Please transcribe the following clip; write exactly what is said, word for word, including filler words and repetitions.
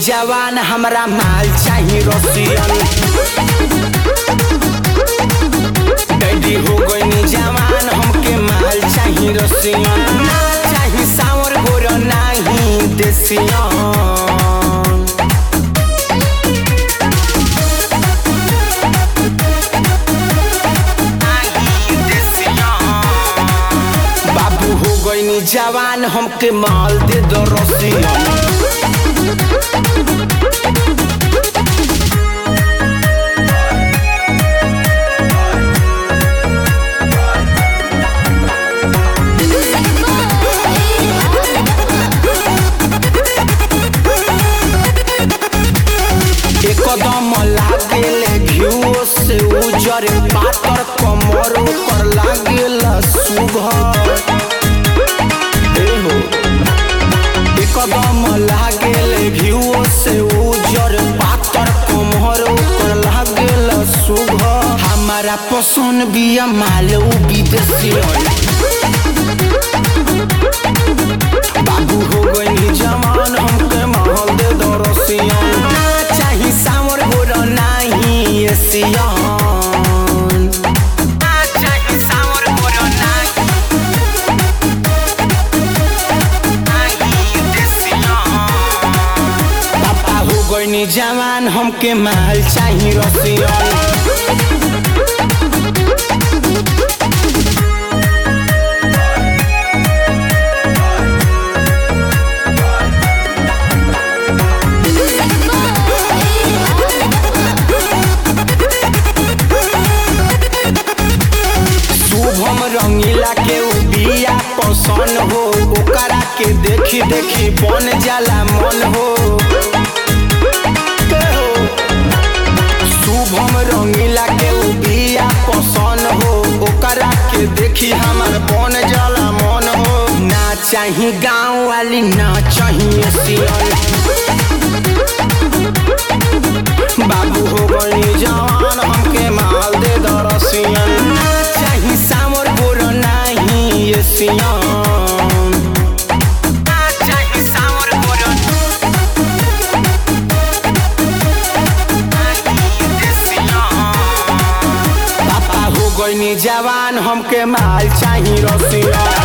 जवान हमरा माल चाही रसियन। डैडी हो गईनी जवान हमके माल चाही रसियन। ना चाही सावर गोर नाही देसियन। जवान हमके माल दे दो रसियन। एकदम लागेले घिउ से उजर पातर कमर पर लागेला सुघर। कदम लागेले घिउ से उजर पातर कमर पर लागेला सुघर। हमारा पसंद बिया माल विदेशियन। बाबू हो गईनी जवान हमके माल दे दो रसियन। ना चाही सावर गोर नाही एशियन। जवान हमके माल चाही रसियन। शुभम रंगीला के बिया पसंद हो। ओकरा के देखी देखी बन जाला मन हो। शुभम रंगीला के बिया पसंद हो। ओकरा के देखी हमार बन जाला मन हो। ना चाही गाँव वाली ना चाही एशियन। बाबू हो गई जवान हमके माल दे दो रसियन। ना चाही सावर गोर नाही एशियन। जवान हमके माल चाही रसियन।